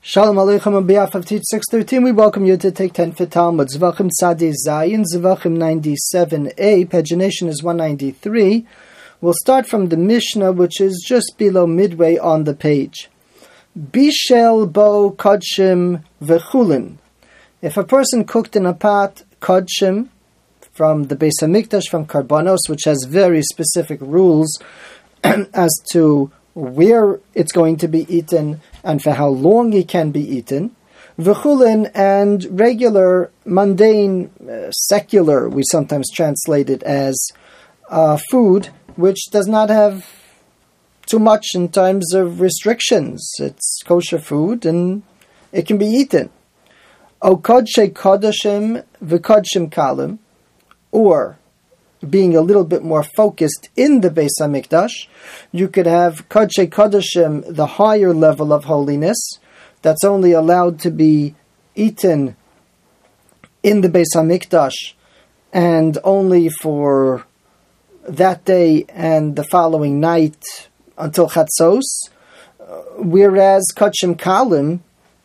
Shalom Aleichem on behalf of Teach 613, we welcome you to take 10 for Talmud. Zvachim Tzadi Zayin, Zvachim 97a, pagination is 193. We'll start from the Mishnah, which is just below midway on the page. Bishel bo kodshim v'chulin. If a person cooked in a pot, kodshim, from the Beis HaMikdash, from Karbanos, which has very specific rules as to where it's going to be eaten and for how long it can be eaten. V'chulin, and regular, mundane, secular, we sometimes translate it as food, which does not have too much in terms of restrictions. It's kosher food and it can be eaten. O kodshe kodashim v'kodshim kalim, or being a little bit more focused in the Beis HaMikdash, you could have Kodshe Kodashim, the higher level of holiness, that's only allowed to be eaten in the Beis HaMikdash, and only for that day and the following night until Chatzos, whereas Kodshim Kalim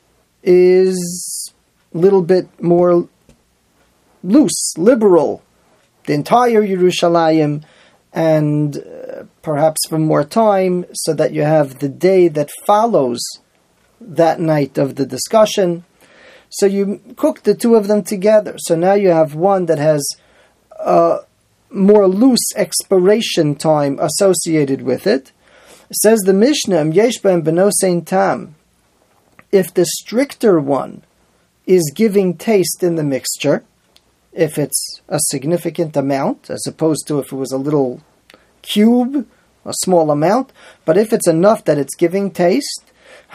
is a little bit more loose, liberal, the entire Yerushalayim, and perhaps for more time, so that you have the day that follows that night of the discussion. So you cook the two of them together. So now you have one that has a more loose expiration time associated with it. Says the Mishnah, Yesh b'hem b'nosein tam, if the stricter one is giving taste in the mixture, if it's a significant amount, as opposed to if it was a little cube, a small amount, but if it's enough that it's giving taste,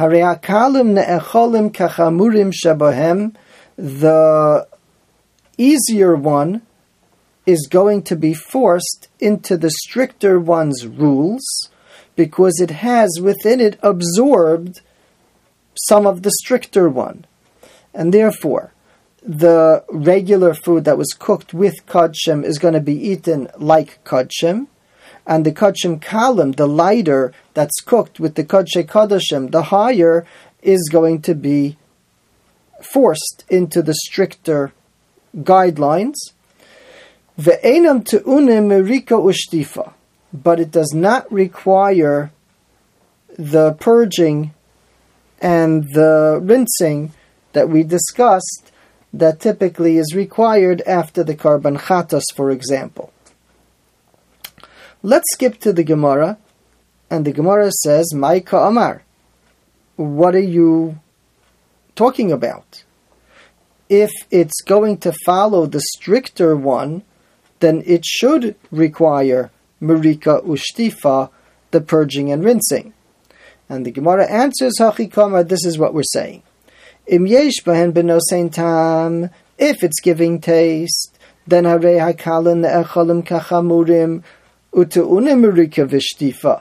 the easier one is going to be forced into the stricter one's rules, because it has within it absorbed some of the stricter one. And therefore, the regular food that was cooked with kodshim is going to be eaten like kodshim, and the kodshim kalim, the lighter that's cooked with the kodshe kodashim, the higher, is going to be forced into the stricter guidelines. Ve'enam te'unim merika ushtifa, but it does not require the purging and the rinsing that we discussed, that typically is required after the Karban Chatos, for example. Let's skip to the Gemara, and the Gemara says, Maika Amar, what are you talking about? If it's going to follow the stricter one, then it should require Merika Ushtifa, the purging and rinsing. And the Gemara answers, Hachikama, this is what we're saying. Im yesh b'hen b'nosein tam, if it's giving taste, then harei hakalan ne'echolim kachamurim u'te'unim merika v'shtifa.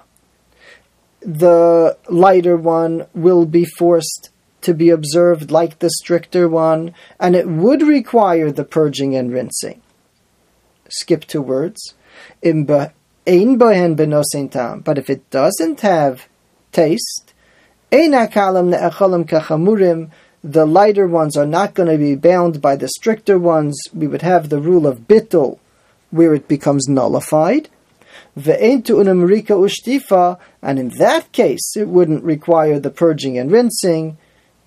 The lighter one will be forced to be observed like the stricter one, and it would require the purging and rinsing. Skip two words. Im ein b'hen b'nosein tam, but if it doesn't have taste, ein hakalam ne'echolim kachamurim, the lighter ones are not going to be bound by the stricter ones. We would have the rule of bittul, where it becomes nullified. Ve'en tu'unim merika ushtifa, and in that case, it wouldn't require the purging and rinsing.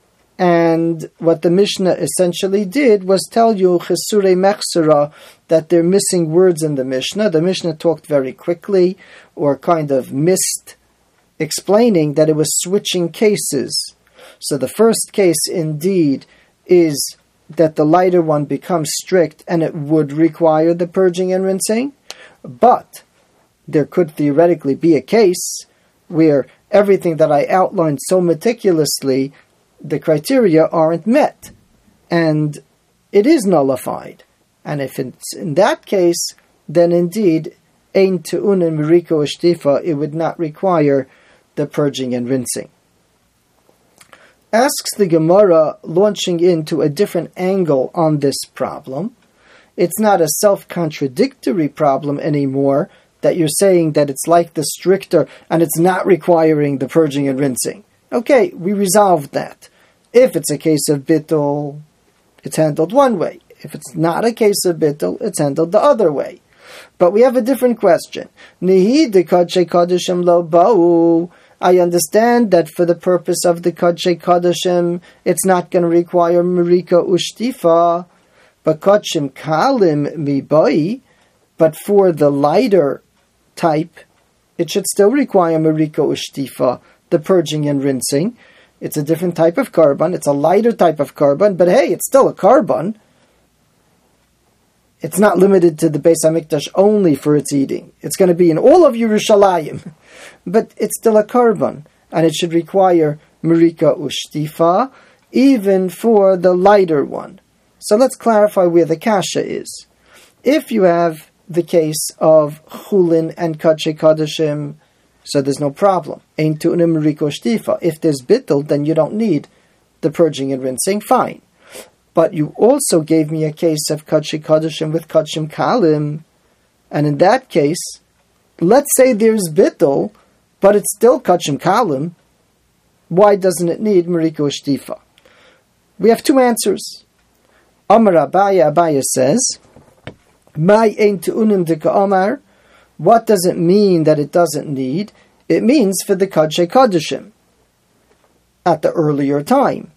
And what the Mishnah essentially did was tell you, chesurei mechsera, that they're missing words in the Mishnah. The Mishnah talked very quickly, or kind of missed explaining that it was switching cases. So the first case indeed is that the lighter one becomes strict and it would require the purging and rinsing. But there could theoretically be a case where everything that I outlined so meticulously, the criteria aren't met, and it is nullified. And if it's in that case, then indeed, ein te'unim merika ushtifa, it would not require the purging and rinsing. Asks the Gemara, launching into a different angle on this problem. It's not a self-contradictory problem anymore, that you're saying that it's like the stricter and it's not requiring the purging and rinsing. Okay, we resolved that. If it's a case of bittul, it's handled one way. If it's not a case of bittul, it's handled the other way. But we have a different question. Nihi de Kodshe Kodashim lo ba'u. I understand that for the purpose of the Kodshe Kodashim, it's not going to require Merika Ushtifa, but Kodshim Kalim mi bai. But for the lighter type, it should still require Merika Ushtifa, the purging and rinsing. It's a different type of carbon. It's a lighter type of carbon, but hey, it's still a carbon. It's not limited to the Beis HaMikdash only for its eating. It's going to be in all of Yerushalayim. But it's still a carbon, and it should require Merika Ushtifa, even for the lighter one. So let's clarify where the kasha is. If you have the case of Chulin and Kodshe Kodashim, so there's no problem. Ein tu'nim Merika Ushtifa. If there's bittul, then you don't need the purging and rinsing, fine. But you also gave me a case of Kodshe Kodashim with Kodshim Kalim, and in that case, let's say there's bittul, but it's still Kodshim Kalim. Why doesn't it need Merika Ushtifa? We have two answers. Amar Abaya says, Mai ein tu'unim dika Amar. What does it mean that it doesn't need? It means for the Kodshe Kodashim at the earlier time.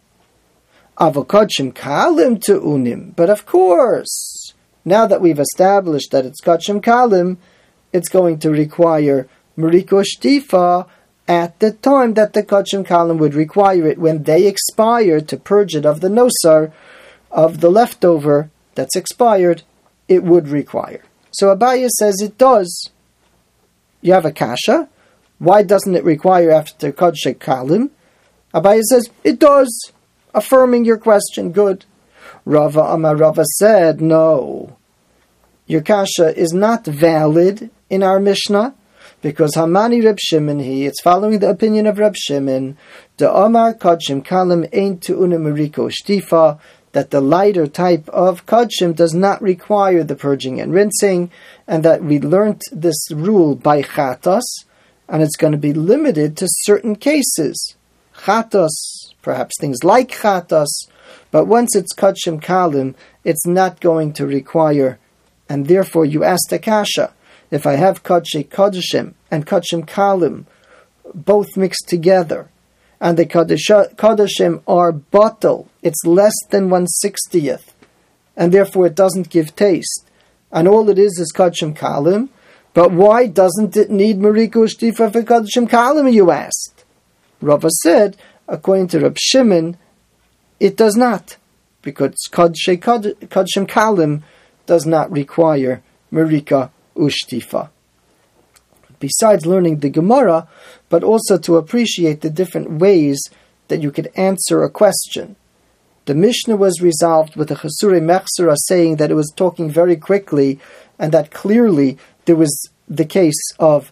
Avokodshim Kalim tu'unim. But of course, now that we've established that it's Kodshim Kalim, it's going to require Merika Ushtifa at the time that the Kodshim Kalim would require it, when they expire, to purge it of the nosar, of the leftover that's expired, it would require. So Abaya says it does. You have a kasha. Why doesn't it require after Kodshe Kalim? Abaya says it does, affirming your question. Good. Rava said, no. Your kasha is not valid in our Mishnah, because Hamani Reb Shimon it's following the opinion of Reb Shimon, the Amar Kodshim Kalim ein tu'unim Merika Ushtifa, that the lighter type of Kodshim does not require the purging and rinsing, and that we learnt this rule by Chatos, and it's going to be limited to certain cases. Chatos, perhaps things like Chatos, but once it's Kodshim Kalim, it's not going to require, and therefore you asked a kasha. If I have Kodshe Kodashim and Kodshim Kalim both mixed together, and the Kodashim are batel, it's less than 1/60th, and therefore it doesn't give taste, and all it is Kodshim Kalim, but why doesn't it need Merika Ushtifa for Kodshim Kalim, you asked? Rava said, according to Reb Shimon, it does not, because Kodshim Kalim does not require Merika Ushtifa. Besides learning the Gemara, but also to appreciate the different ways that you could answer a question. The Mishnah was resolved with a Chesurei Mechsera saying that it was talking very quickly, and that clearly there was the case of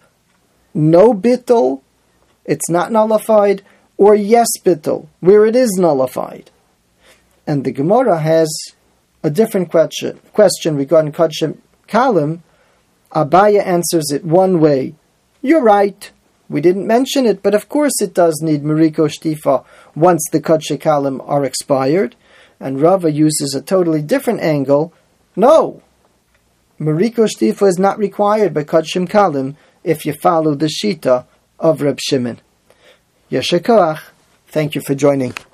no bittul, it's not nullified, or yes bittul, where it is nullified. And the Gemara has a different question regarding Kodshim Kalim. Abaya answers it one way. You're right, we didn't mention it, but of course it does need Merika Ushtifa once the Kodshe Kalim are expired. And Rava uses a totally different angle. No, Merika Ushtifa is not required by Kodshim Kalim if you follow the Shita of Reb Shimon. Yesher Koach. Thank you for joining.